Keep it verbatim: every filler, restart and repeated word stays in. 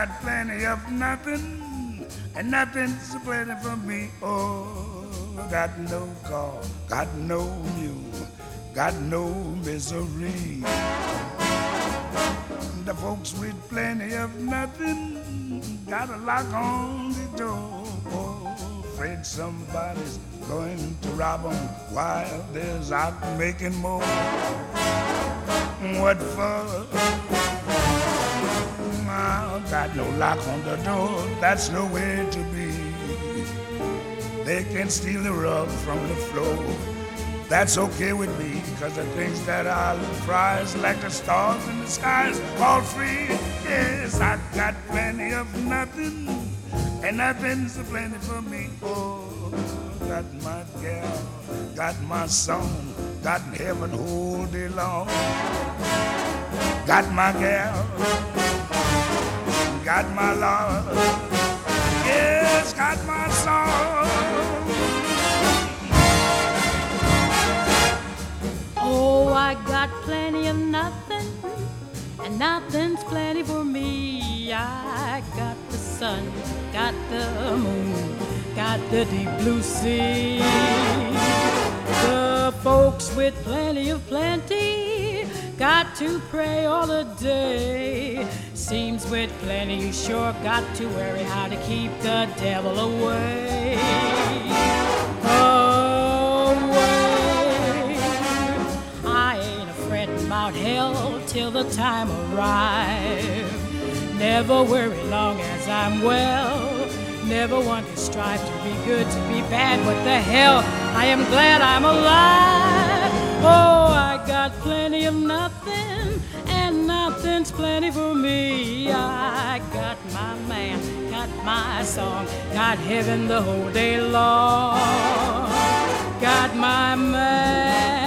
got plenty of nothing, and nothing's plenty for me. Oh, got no car, got no mule, got no misery. The folks with plenty of nothing got a lock on the door. Oh, afraid somebody's going to rob them while there's out making more. What for? I got no lock on the door, that's no way to be. They can steal the rug from the floor. That's okay with me, cause the things that I prize, like the stars in the skies, all free. Yes, I got plenty of nothing, and nothing's plenty for me. Oh, got my gal, got my song, got heaven all day long. Got my gal, got my love, yes, got my song. Oh, I got plenty of nothing, and nothing's plenty for me. I got the sun, got the moon, got the deep blue sea. The folks with plenty of plenty got to pray all the day. Seems with plenty you sure got to worry how to keep the devil away. Away. I ain't afraid about hell till the time arrives. Never worry long as I'm well. Never want to strive to be good, to be bad. What the hell? I am glad I'm alive. Oh, I got plenty of nothing, and nothing's plenty for me. I got my man, got my song, got heaven the whole day long. Got my man.